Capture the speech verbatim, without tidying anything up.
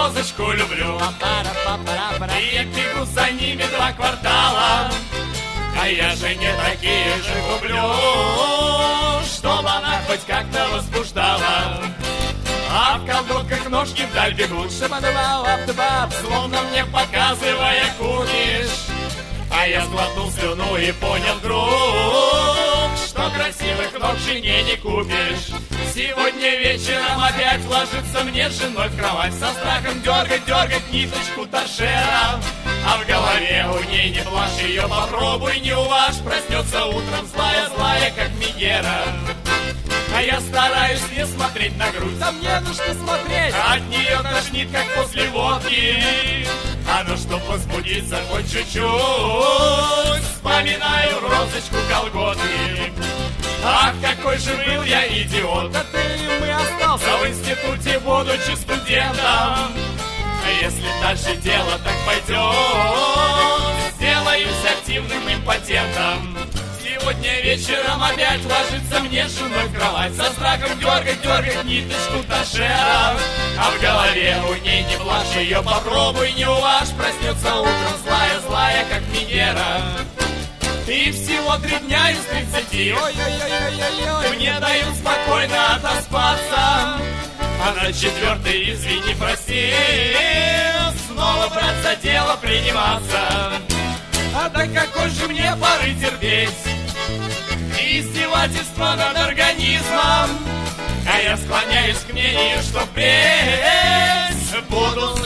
розочку люблю. И я бегу за ними два квартала, а я же не такие же куплю, чтобы она хоть как-то возбуждала. А в колготках ножки вдаль бегут, словно мне показывая кукиш. А я сглотнул слюну и понял вдруг, что красивых ног жене не купишь. Сегодня вечером опять ложится мне с женой в кровать, со страхом дергать, дергать ниточку торшера. А в голове у ней не плашь, ее попробуй не уважь, проснется утром злая, злая, как Мегера. А я стараюсь не смотреть на грудь, да мне ну что смотреть, от нее тошнит, как после водки. А ну чтоб возбудиться хоть чуть-чуть, вспоминаю розочку колготки. Ах, какой же был я идиот, да ты и мы остался в институте, будучи студентом. А если дальше дело так пойдет, сделаюсь активным импотентом. Сегодня вечером опять ложится мне с женой в кровать, со страхом дергать, дергать ниточку торшера. А в голове у ней не блажь, ее попробуй не уважь, проснется утром злая, злая, как Мегера. И всего три дня из тридцати ой-ой-ой-ой-ой, мне дают спокойно отоспаться. А на четвертый, извини, прости, снова, брат, за дело приниматься. А да какой же мне поры терпеть издевательство над организмом. А я склоняюсь к мнению, что впредь буду